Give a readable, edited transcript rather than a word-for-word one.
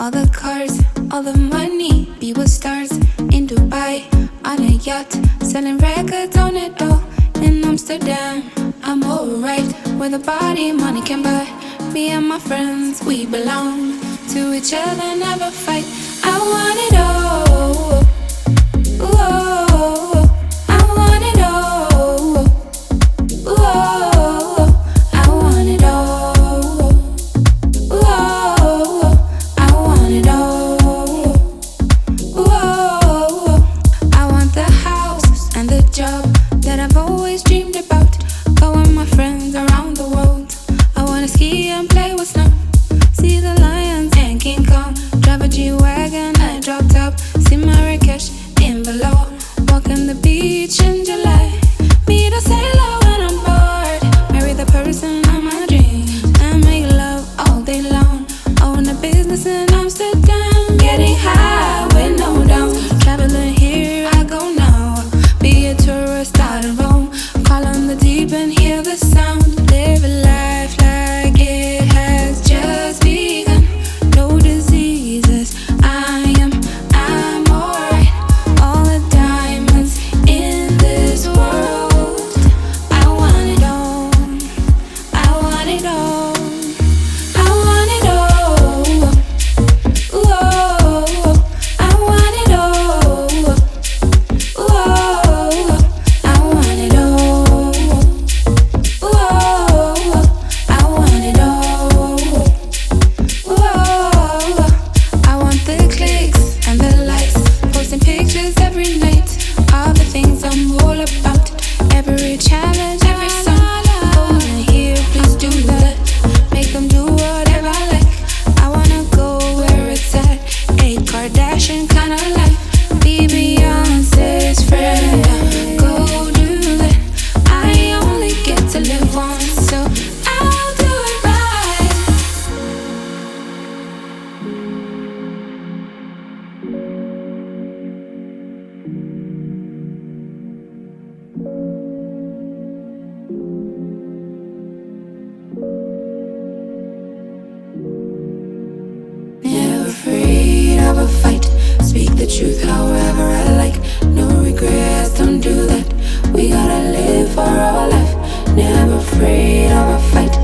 All the cars, all the money, be with stars in Dubai, on a yacht, selling records on it all. In Amsterdam, I'm alright, with a body money can buy. Me and my friends, we belong to each other, never fight. I want it all. Whoa, I want it all. Whoa, I want it all. Whoa, I want it all. Whoa, I want the house and the job that I've always dreamed about. Go with my friends around the world. I wanna ski and play with snow. See the lions and King Kong. Drive a G-Wagon and drop top. See Marrakesh in below. Walk on the beach in July. Meet a sailor when I'm bored. Marry the person of my dreams and make love all day long. Own a business in Amsterdam. Getting high with no downs. Traveling here I go now. Be a tourist out of Rome. Call on the deep and hear the sound. Live a life like it has just begun. No diseases, I'm alright. All the diamonds in this world. I want it all. I want it all. I want it all. Whoa, I want it all. Whoa, I want it all. Whoa, I want it all. Whoa, I want the clicks and the likes, posting pictures every night. All the things I'm all about, every challenge, every song. Golden here, please do that. Make them do whatever I like. I wanna go where it's at. A Kardashian kind of life. Be Beyonce's friend. Go do that. I only get to live once, so I'll do it right. Never afraid of a fight. Speak the truth however I like. No regrets, don't do that. We gotta live for our life. Never afraid of a fight.